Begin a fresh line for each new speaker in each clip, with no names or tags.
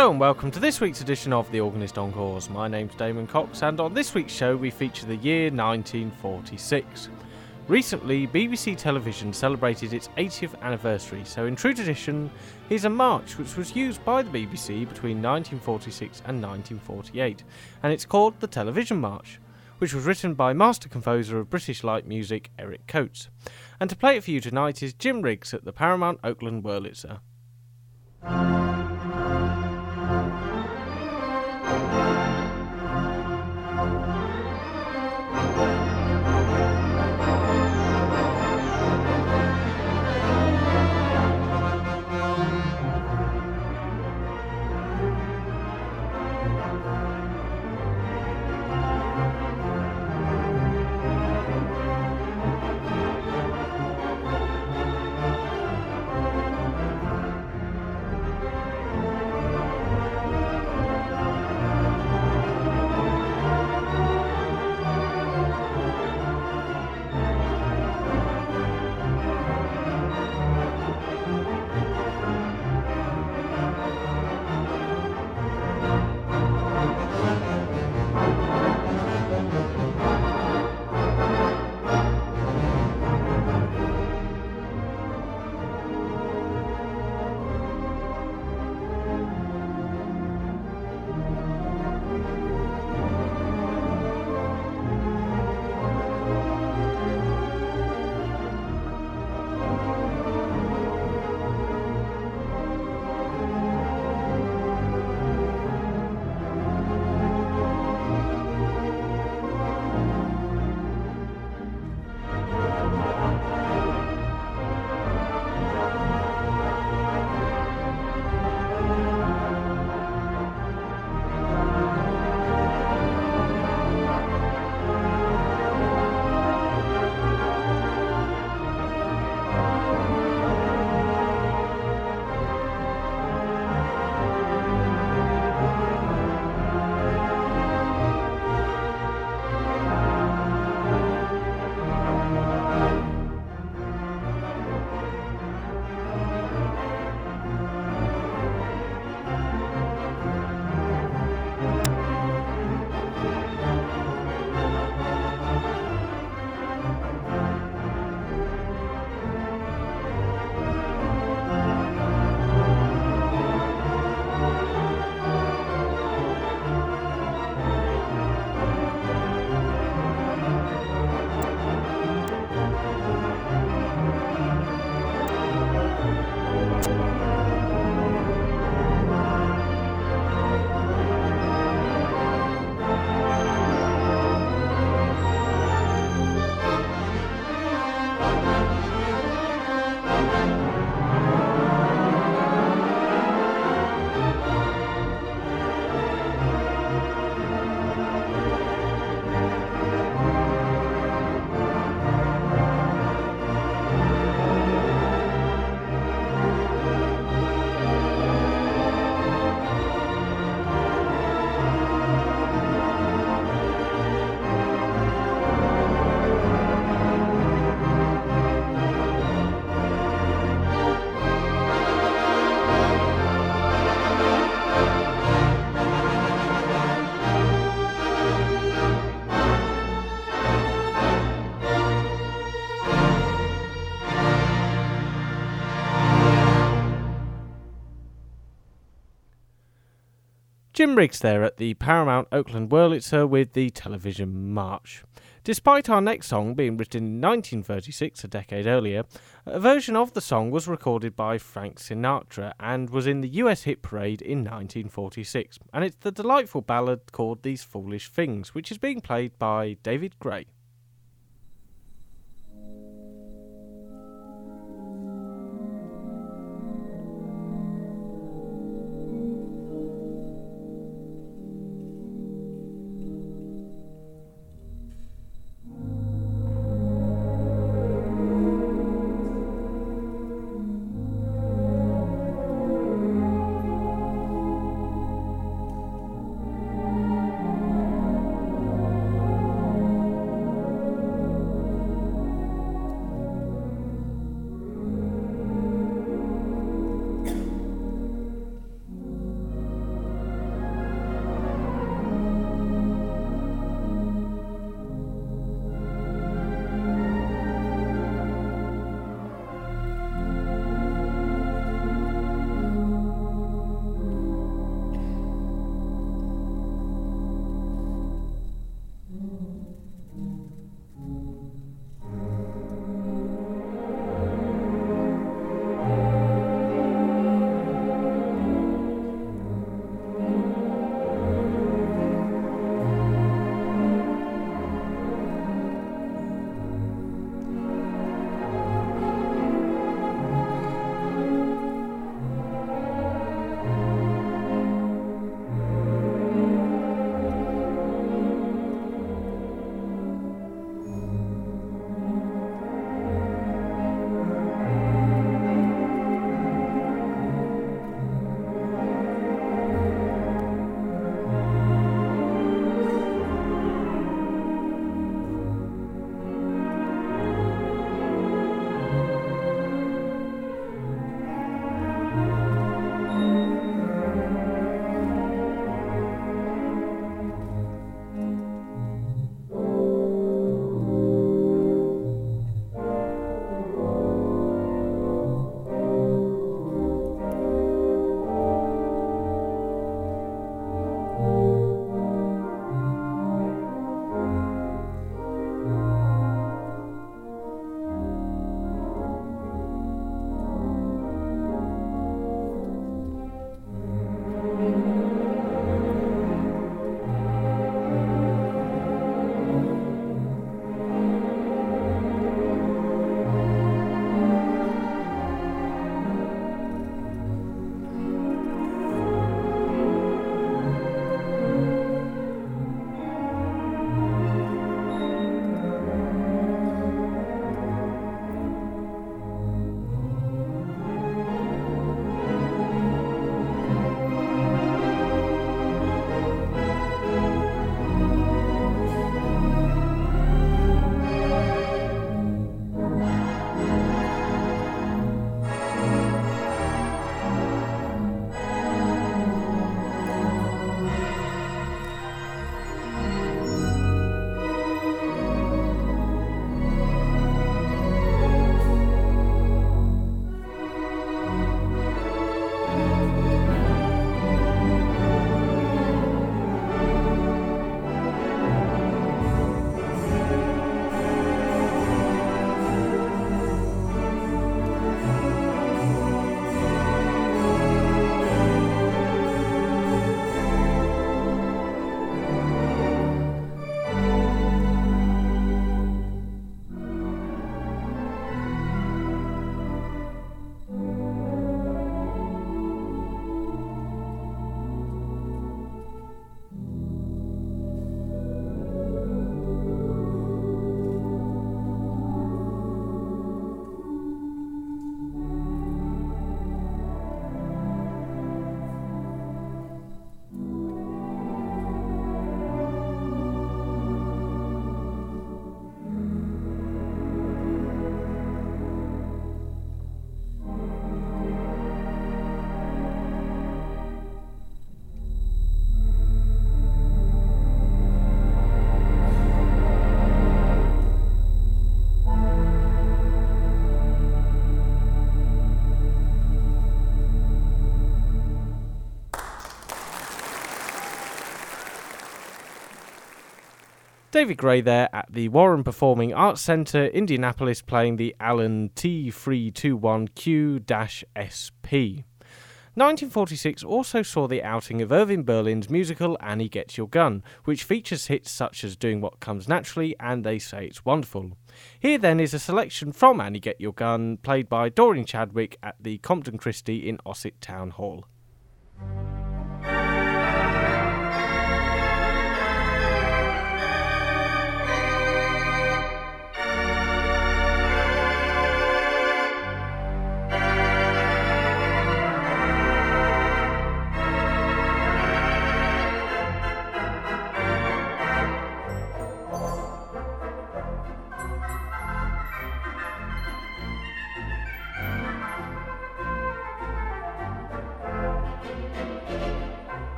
Hello and welcome to this week's edition of The Organist Encores. My name's Damon Cox, and on this week's show we feature the year 1946. Recently, BBC Television celebrated its 80th anniversary, so in true tradition, here's a march which was used by the BBC between 1946 and 1948, and it's called the Television March, which was written by master composer of British light music Eric Coates. And to play it for you tonight is Jim Riggs at the Paramount Oakland Wurlitzer. Jim Riggs there at the Paramount Oakland Wurlitzer with the Television March. Despite our next song being written in 1936, a decade earlier, a version of the song was recorded by Frank Sinatra and was in the US Hit Parade in 1946. And it's the delightful ballad called These Foolish Things, which is being played by David Gray. David Gray there at the Warren Performing Arts Centre, Indianapolis, playing the Allen T321Q-SP. 1946 also saw the outing of Irving Berlin's musical Annie Get Your Gun, which features hits such as Doing What Comes Naturally and They Say It's Wonderful. Here then is a selection from Annie Get Your Gun, played by Doreen Chadwick at the Compton Christie in Ossett Town Hall.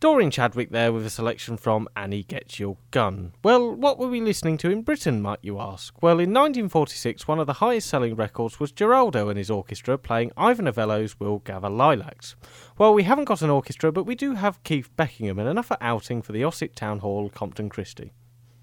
Doreen Chadwick there with a selection from Annie Gets Your Gun. Well, what were we listening to in Britain, might you ask? Well, in 1946, one of the highest selling records was Geraldo and his orchestra playing Ivor Novello's We'll Gather Lilacs. Well, we haven't got an orchestra, but we do have Keith Beckingham and enough outing for the Ossett Town Hall, Compton Christie.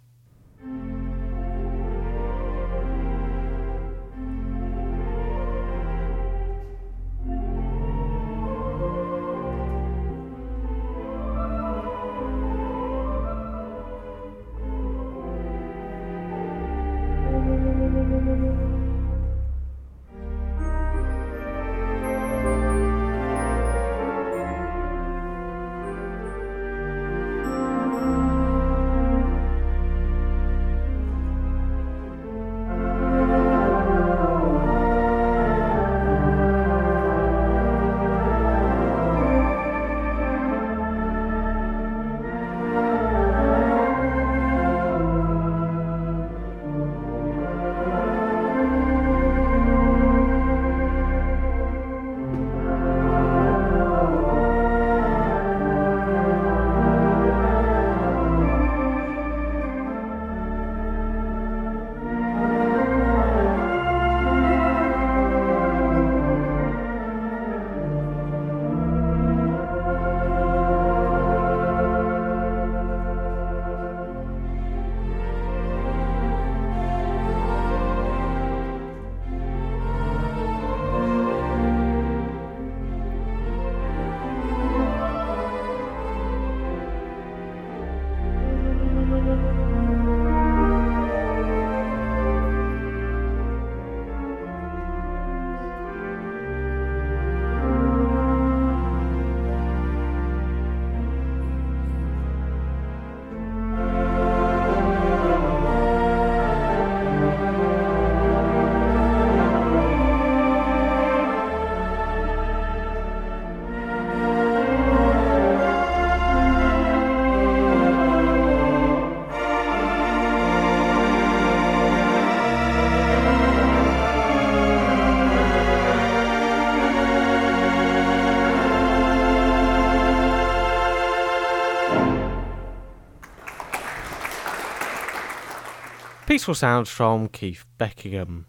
Peaceful sounds from Keith Beckingham.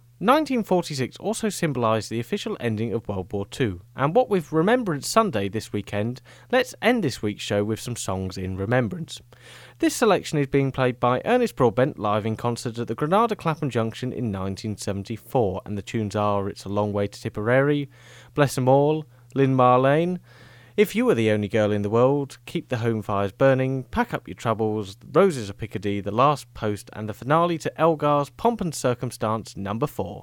1946 also symbolised the official ending of World War II, and what with Remembrance Sunday this weekend, let's end this week's show with some songs in remembrance. This selection is being played by Ernest Broadbent live in concert at the Granada Clapham Junction in 1974, and the tunes are It's a Long Way to Tipperary, Bless 'Em All, Lynn Marlene, If You Were the Only Girl in the World, Keep the Home Fires Burning, Pack Up Your Troubles, Roses of Picardy, The Last Post, and the finale to Elgar's Pomp and Circumstance No. 4.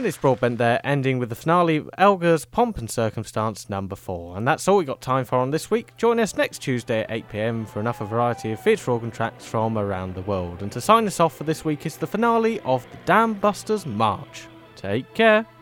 And it's Broadbent there, ending with the finale of Elgar's Pomp and Circumstance number 4. And that's all we got time for on this week. Join us next Tuesday at 8 PM for another variety of theatre organ tracks from around the world. And to sign us off for this week is the finale of the Dam Busters March. Take care.